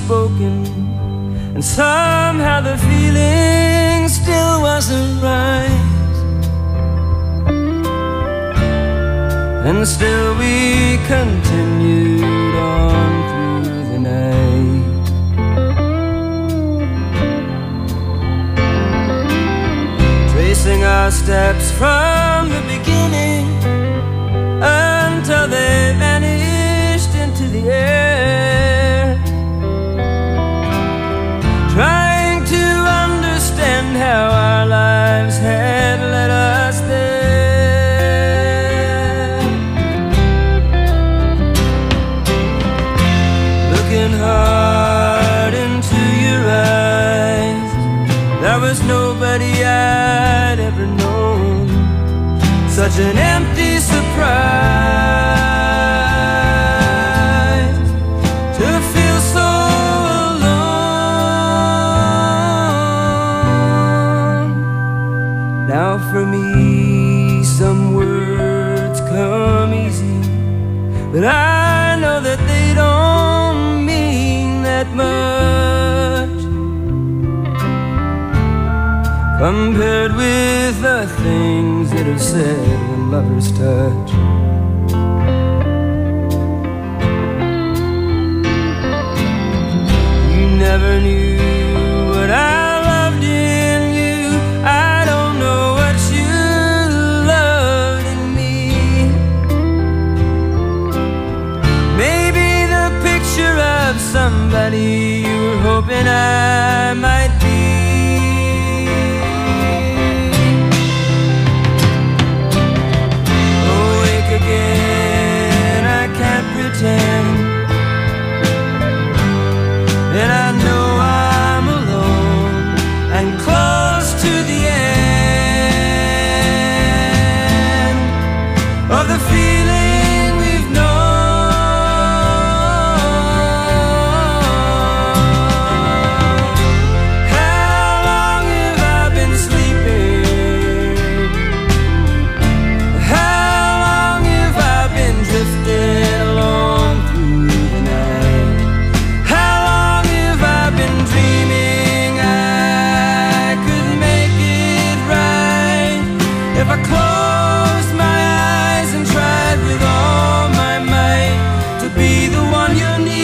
spoken, and somehow the feeling still wasn't right. And still we continued on through the night. Tracing our steps from the beginning until they vanished into the air, trying to understand how our lives had led us there. Looking hard into your eyes, there was nobody I'd ever known. Such an empty surprise to feel so alone. Now for me some words come easy, but I know that they don't mean that much compared with the things that are said when lovers touch. You never knew what I loved in you. I don't know what you loved in me. Maybe the picture of somebody you were hoping I might be. Again, I can't pretend, and I know I'm alone and close to the end of the feeling we've known. How long have I been sleeping? Drifting along through the night. How long have I been dreaming I could make it right if I closed my eyes and tried with all my might to be the one you need?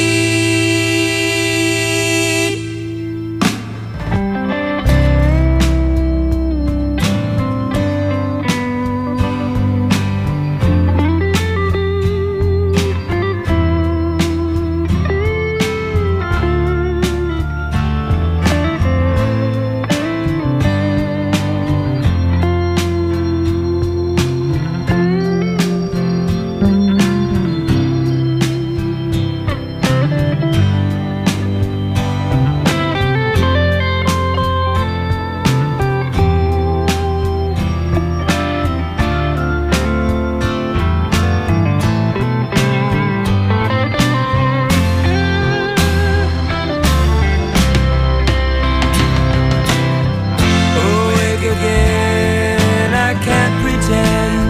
Again, I can't pretend,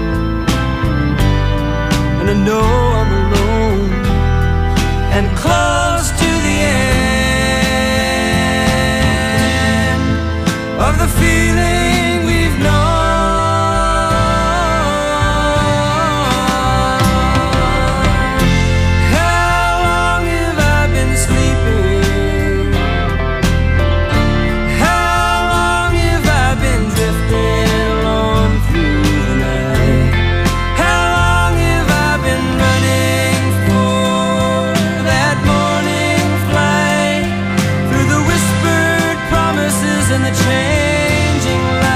and I know I'm alone and close to the end of the feeling we've known. How long have I been sleeping? Drifting along through the night. How long have I been running for that morning flight through the whispered promises and the changing light?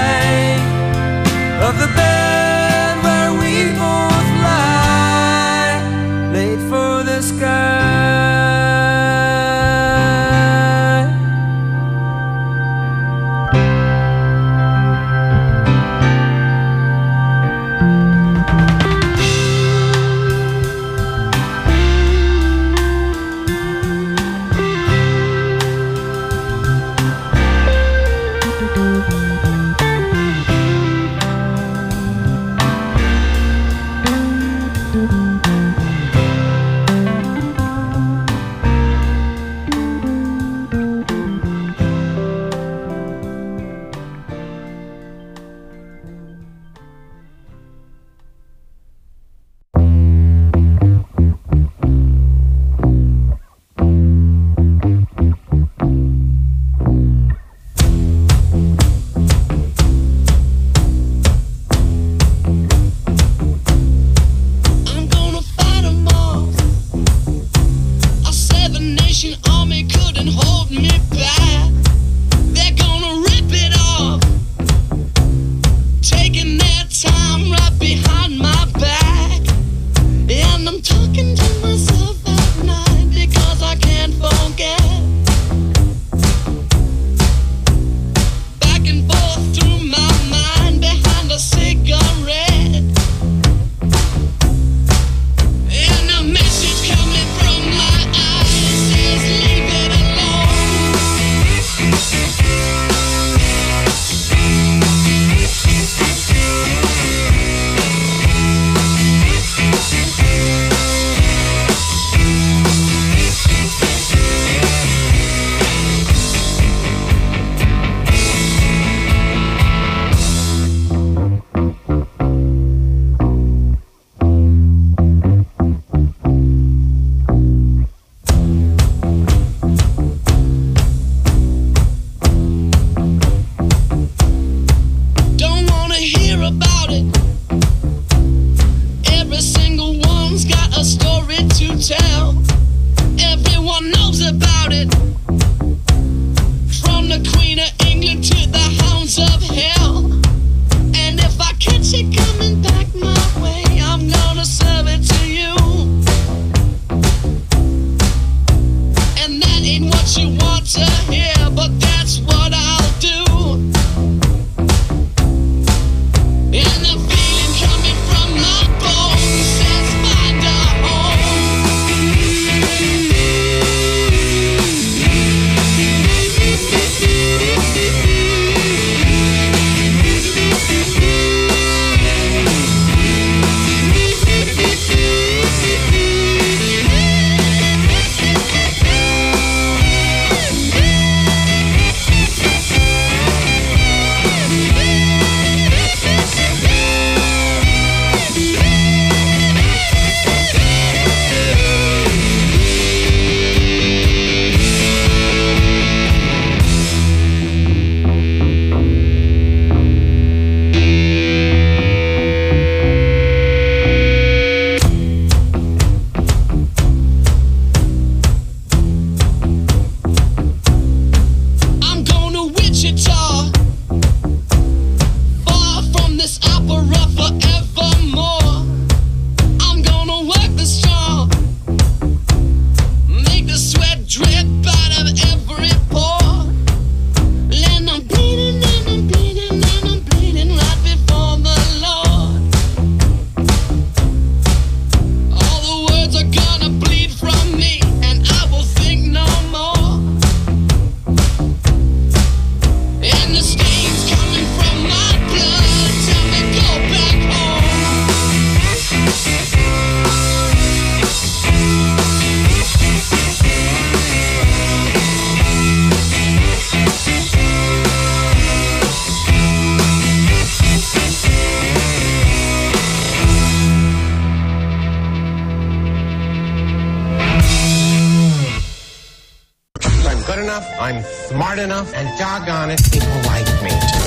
I'm smart enough, and doggone it, people like me.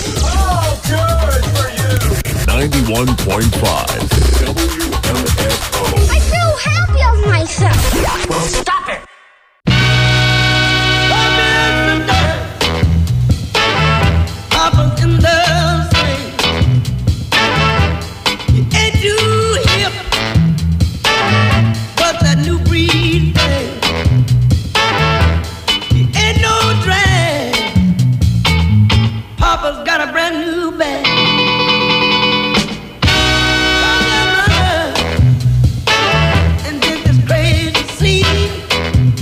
Oh, good for you! 91.5 WMFO. I feel happy of myself. Well, stop it! And this is crazy scene.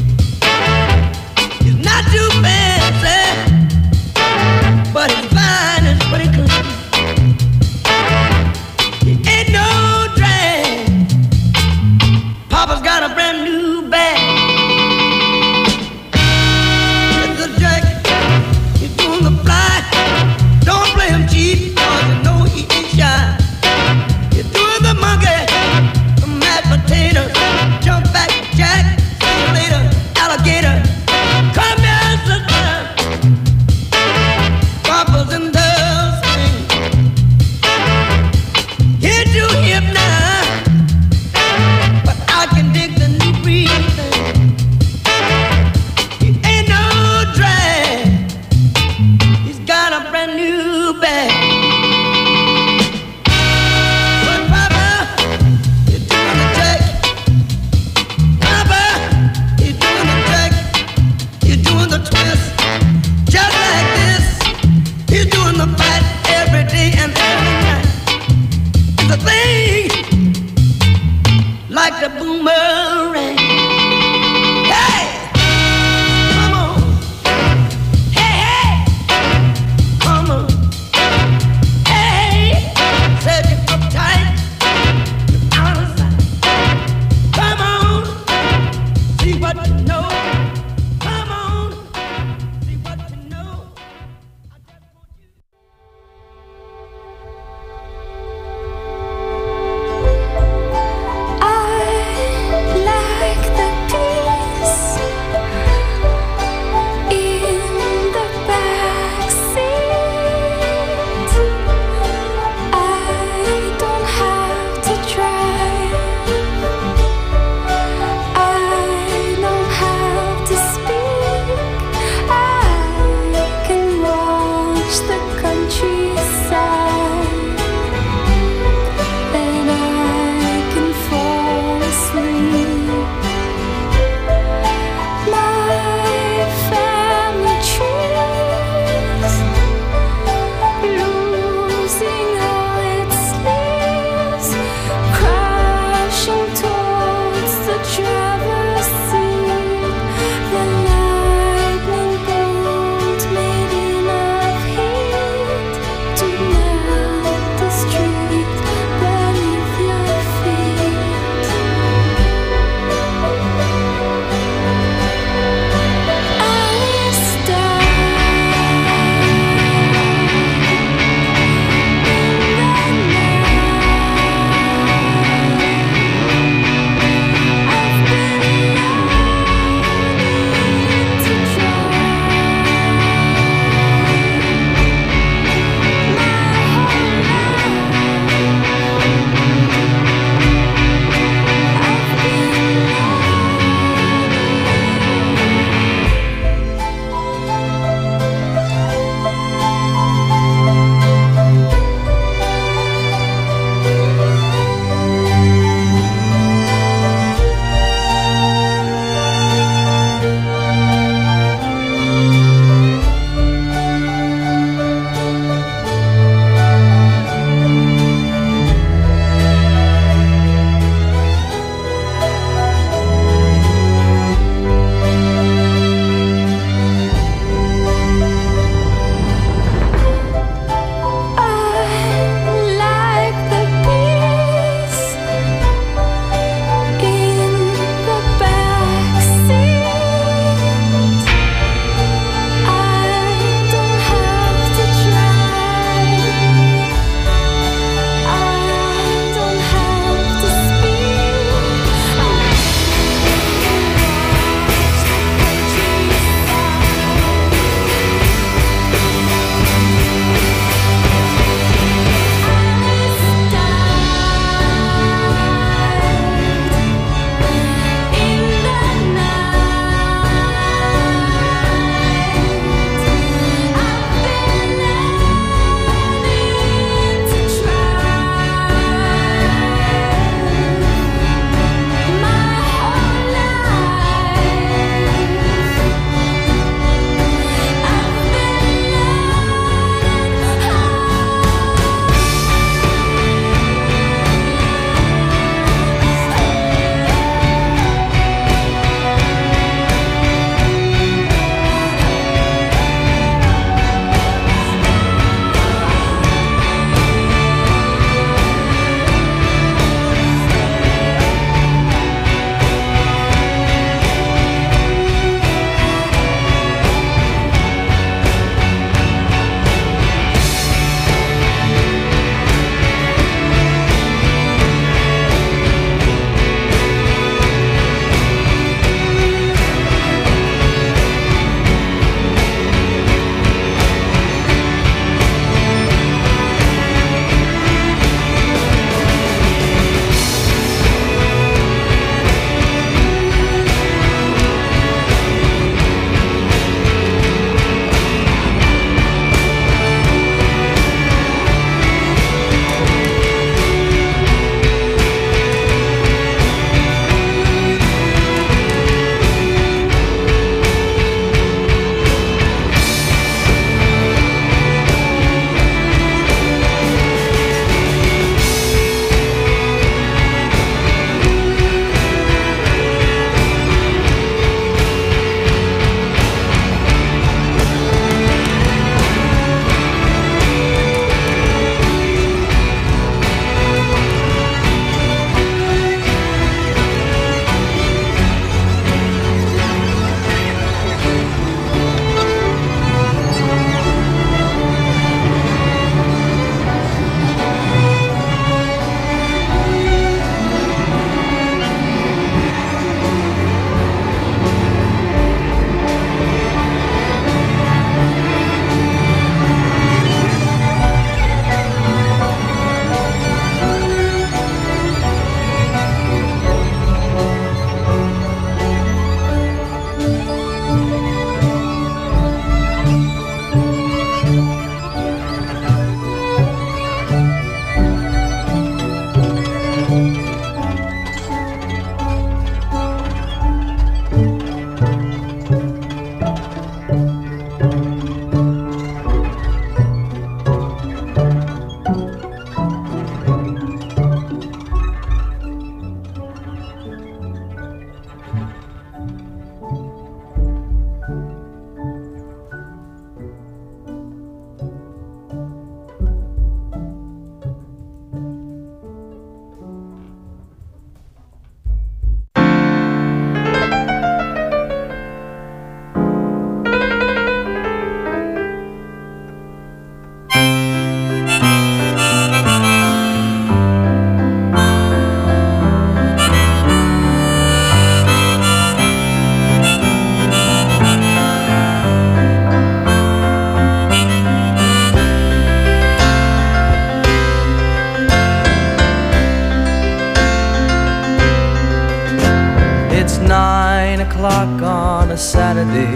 yesterday.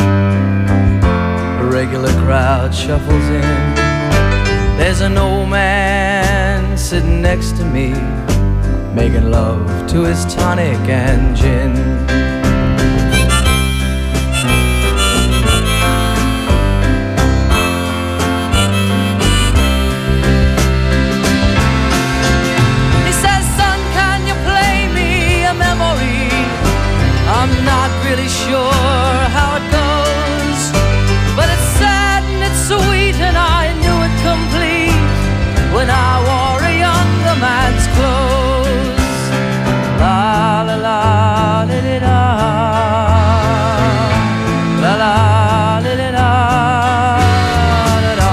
A regular crowd shuffles in. There's an old man sitting next to me, making love to his tonic and gin. He says, son, can you play me a memory? I'm not really sure how it goes, but it's sad and it's sweet, and I knew it complete when I wore a younger man's clothes. La la la li li da, la la li li da, da da.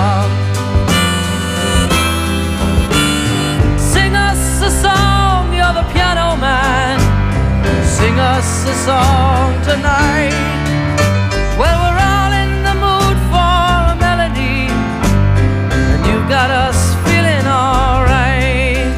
Sing us a song, you're the piano man. Sing us a song tonight. Well, we're all in the mood for a melody, and you've got us feeling alright.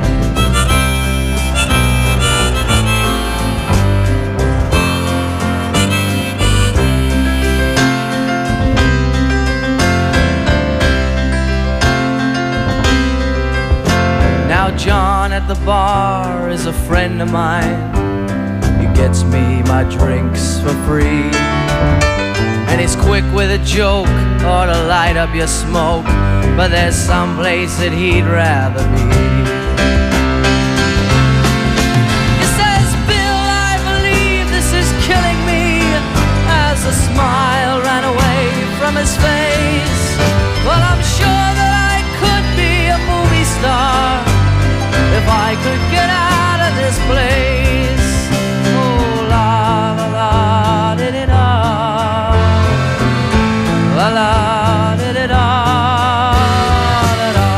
Now John at the bar is a friend of mine. He gets me my drinks for free, and he's quick with a joke or to light up your smoke, but there's some place that he'd rather be. He says, Bill, I believe this is killing me, as a smile ran away from his face. Well, I'm sure that I could be a movie star if I could get out of this place. Oh, la la la di di da, la la di di da, da da.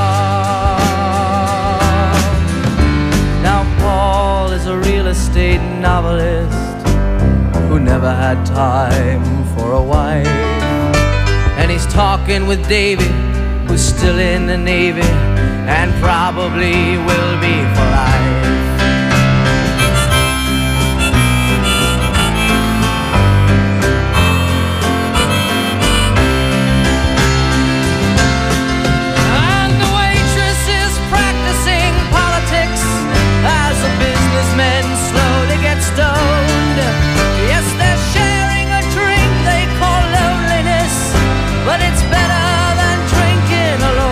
Now Paul is a real estate novelist who never had time for a wife, and he's talking with Davy, who's still in the Navy and probably will be for life. And the waitress is practicing politics as the businessmen slowly get stoned. Yes, they're sharing a drink they call loneliness, but it's better than drinking alone.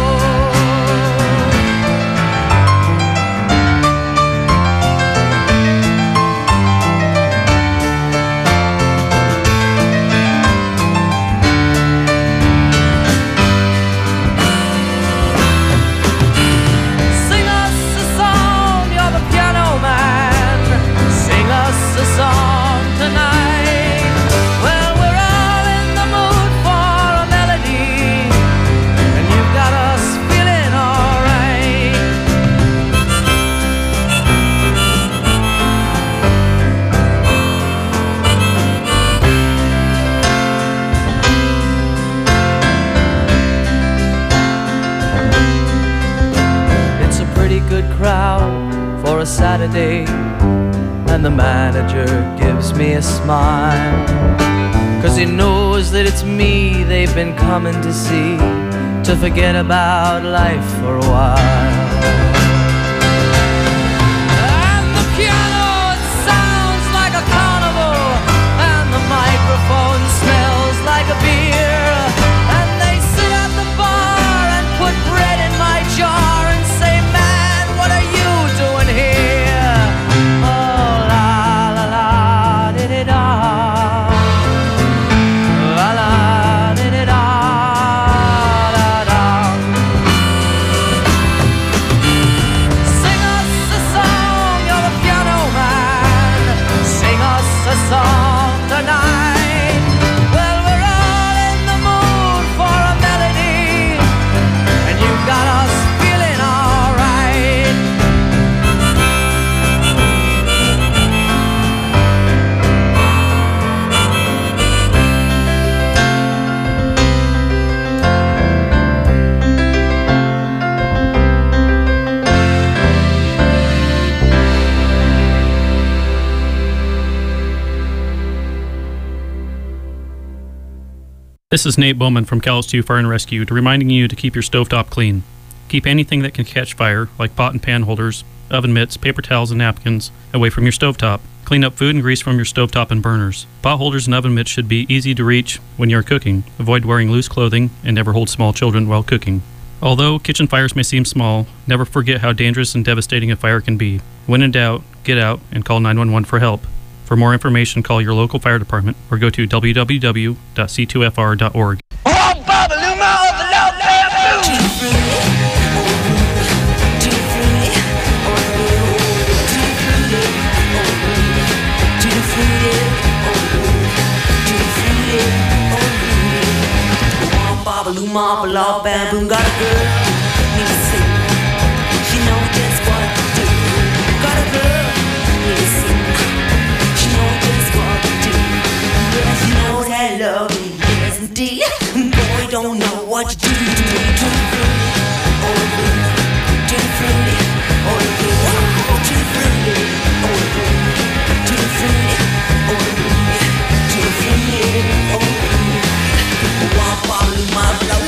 Sing us a song, you're the piano man. Sing us a song tonight. Well, we're all in the mood for a melody, and you've got us feeling alright. It's a pretty good crowd for a Saturday, and the manager gives me a smile, 'cause he knows that it's me they've been coming to see, to forget about life for a while. And the piano, it sounds like a carnival, and the microphone smells like a beer, and they sit at the bar and put bread in my jar and say, man, what are you doing here? Oh, la la la di di da, la la di di da, da da. This is Nate Bowman from Kalamazoo Fire and Rescue, reminding you to keep your stovetop clean. Keep anything that can catch fire, like pot and pan holders, oven mitts, paper towels, and napkins, away from your stovetop. Clean up food and grease from your stovetop and burners. Pot holders and oven mitts should be easy to reach when you're cooking. Avoid wearing loose clothing and never hold small children while cooking. Although kitchen fires may seem small, never forget how dangerous and devastating a fire can be. When in doubt, get out and call 911 for help. For more information, call your local fire department or go to www.c2fr.org. Bam boom, got a girl, need to sing. She know just what to do. Got a girl, need to sing. She know just what to do. Yeah, she knows that love me, yes indeed. Boy, don't know what to do. To the fruity, oh the fruity, to the fruity, oh the fruity, to the fruity, oh the fruity, to the fruity, oh the fruity, to the fruity, oh the fruity. Womp bobble my blood.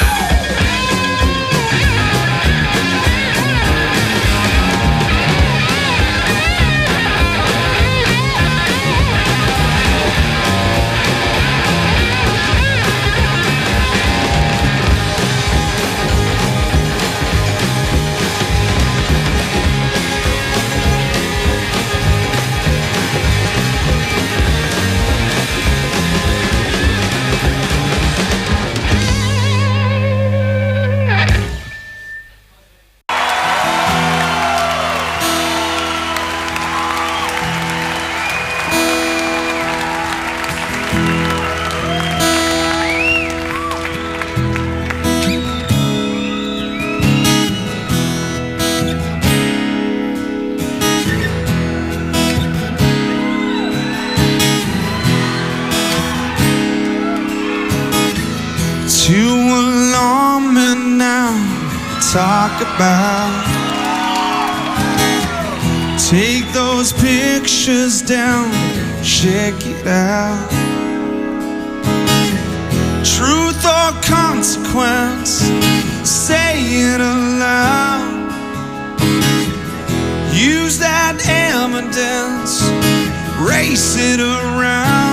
Too alarming now to talk about. Take those pictures down, check it out. Truth or consequence, say it aloud. Use that evidence, race it around.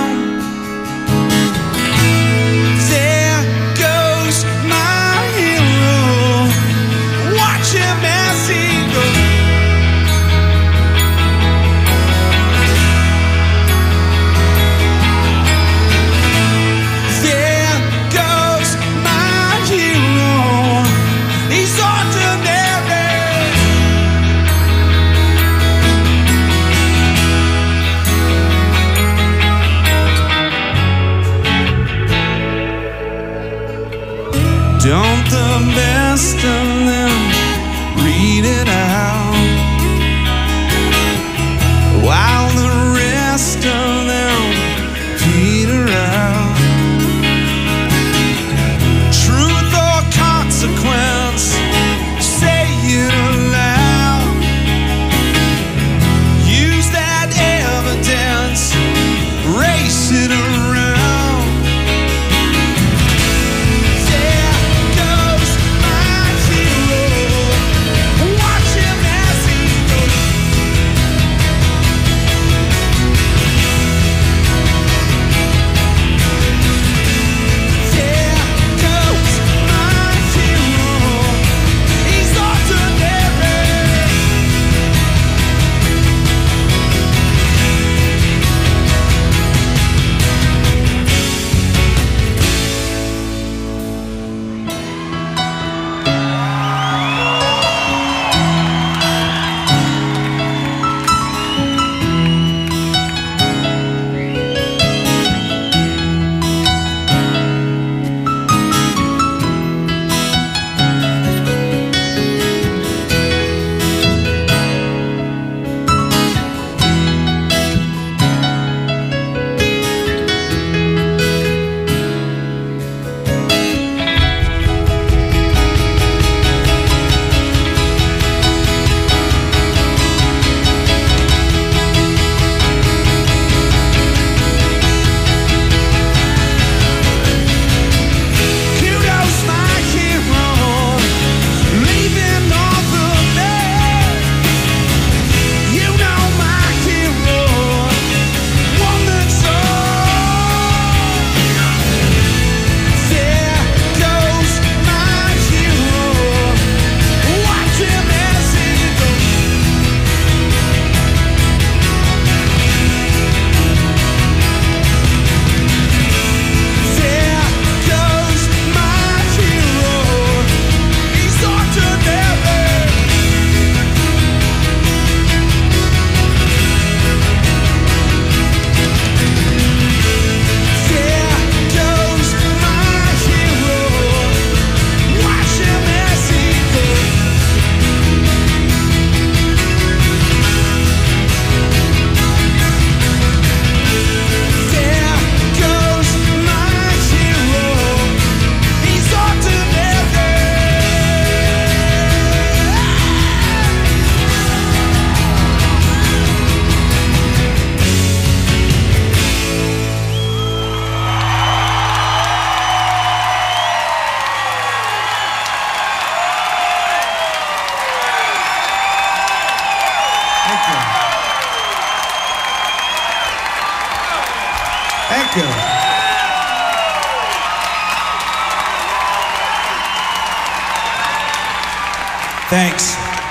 Thank you. Thanks.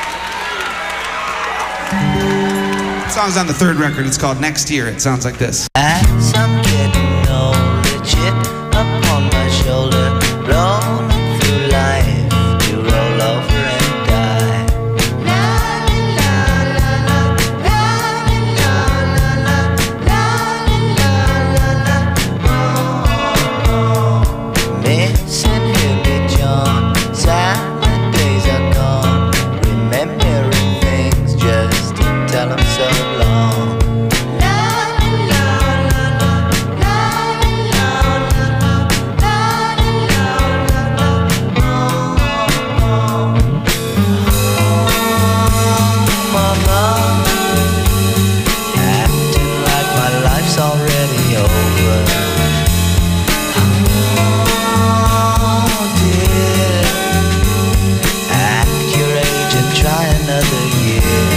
The song's on the third record. It's called Next Year. It sounds like this. As I'm getting older, chip upon my shoulder, rolling through life to roll over and die. Missing Hippie John, silent days are gone, remembering things just to tell them so long. Already over. Oh dear, at your age and try another year.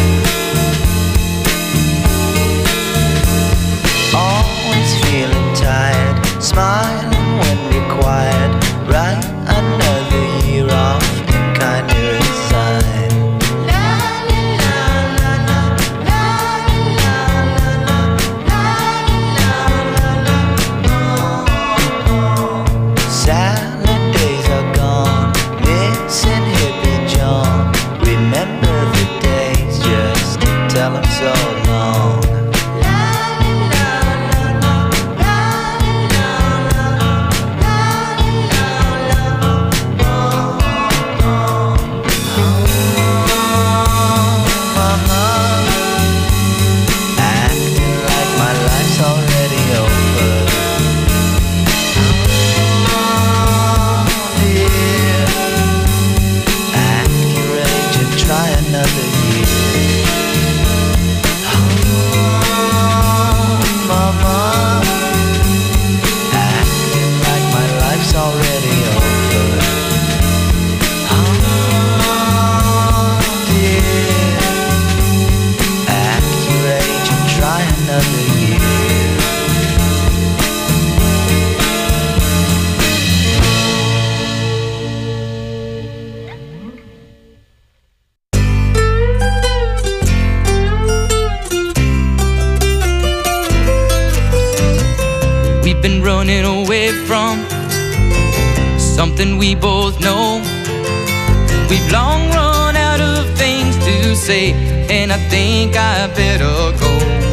Always feeling tired, smiling when required. Write another year off and kinda resign. Silent days are gone, missing Hippie John. Remember the days just to tell him so long. Acting like my life's already over. Try another year. Oh, mama, acting like my life's already over. Oh, dear, act your age and try another year. We've been running away from something we both know. We've long run out of things to say, and I think I better go.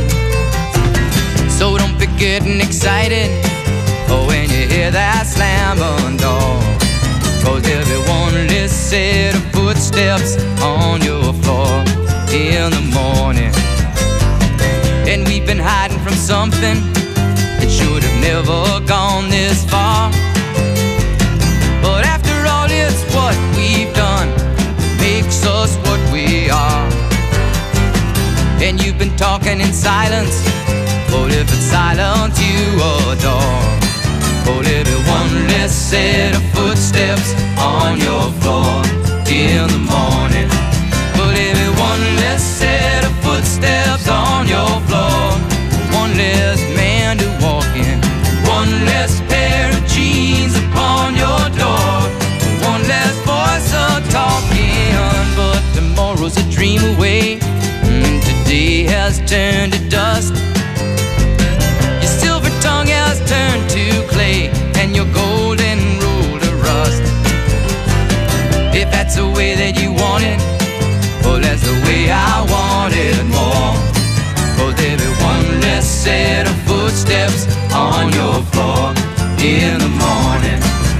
So don't be getting excited when you hear that slam on door, 'cause there'll be one less set of footsteps on your floor in the morning. And we've been hiding from something that should have never gone this far. But after all, it's what we've done that makes us what we are. And you've been talking in silence, but if it's silence you adore, well, there'll be one less set of footsteps on your floor in the morning. Well, there'll be one less set of footsteps on your floor, one less man to walk in, one less pair of jeans upon your door, one less voice a-talking. But tomorrow's a dream away, and today has turned to dust. Your silver tongue has turned to clay, and your golden rule to rust. If that's the way that you want it, well, that's the way I want it more. Oh, there'll be one less set of footsteps on your floor in the morning.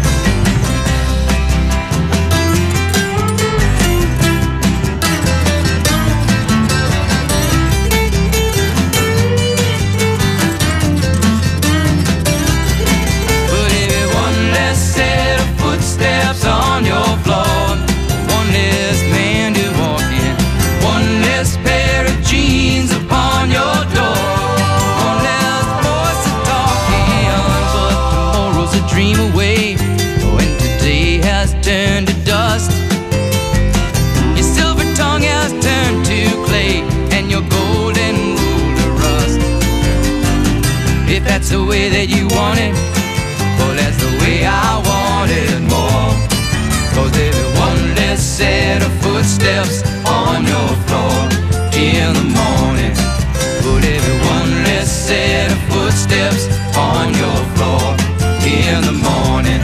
But there'll be one less set of footsteps on your floor, one less man to walk in, one less pair of jeans upon your door, one less voice to talking. But tomorrow's a dream away, when today has turned to dust. Your silver tongue has turned to clay, and your golden rule to rust. If that's the the way that you want it. Oh, that's the way I want it more. 'Cause there'll be one less set of footsteps on your floor in the morning. Oh, there'll be one less set of footsteps on your floor in the morning.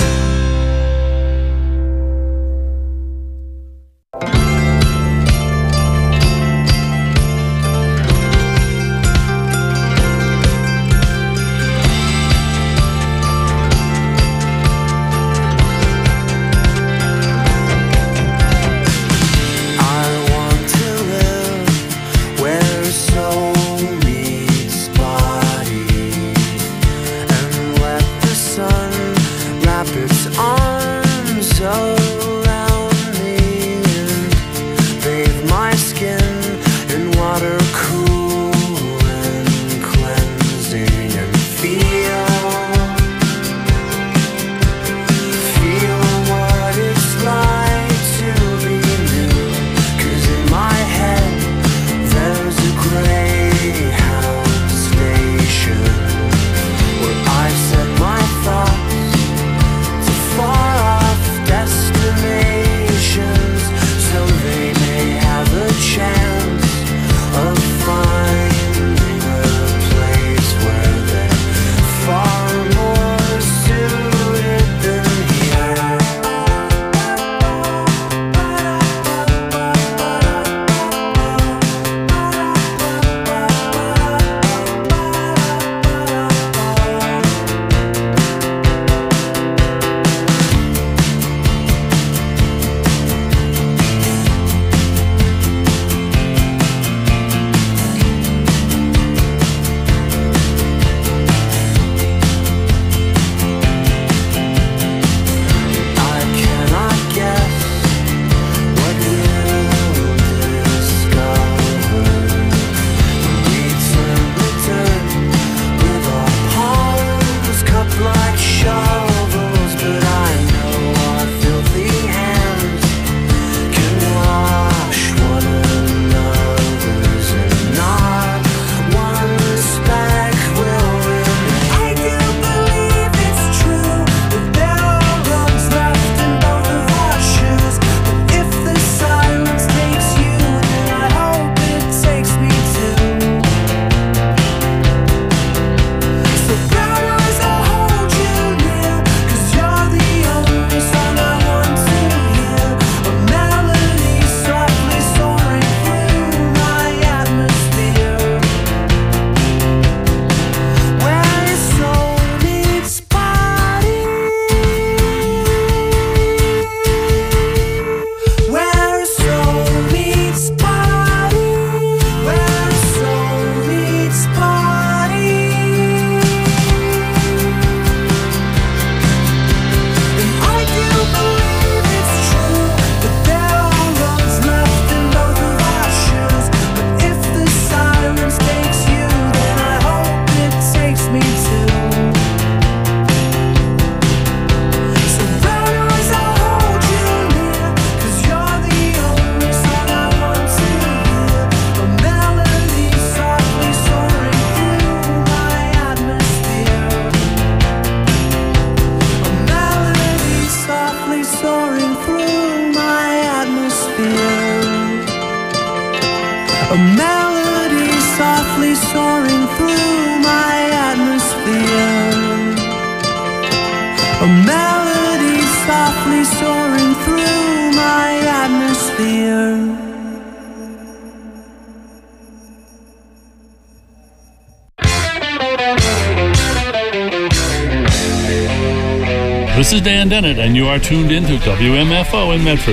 This is Dan Dennett, and you are tuned into WMFO in Medford.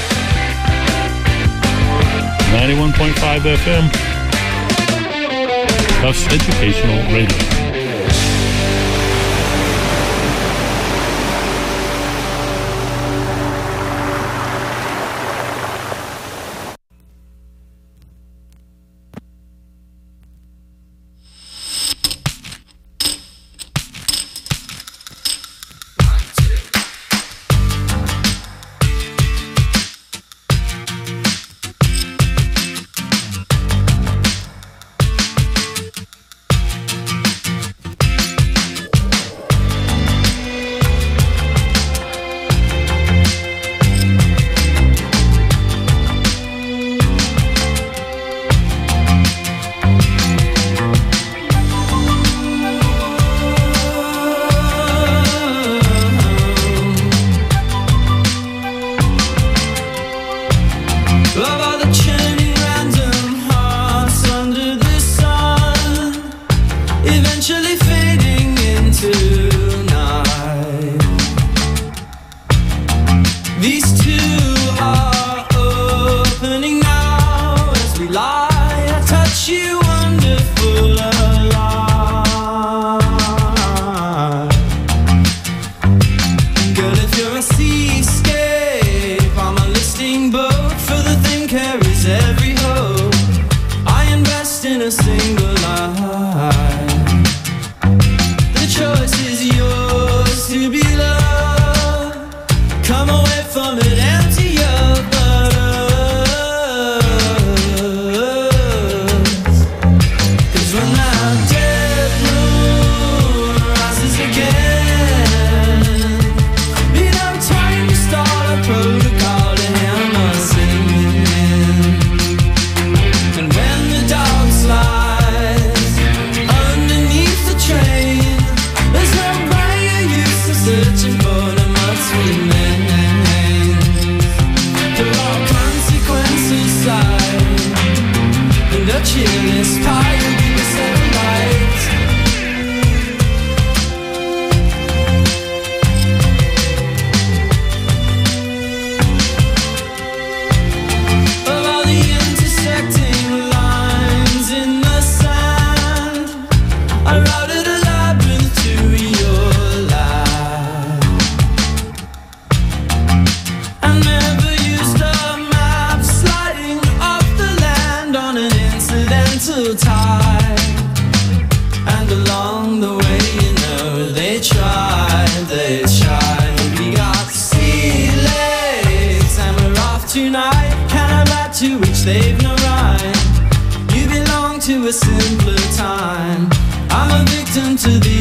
91.5 FM. Tufts Educational Radio. into the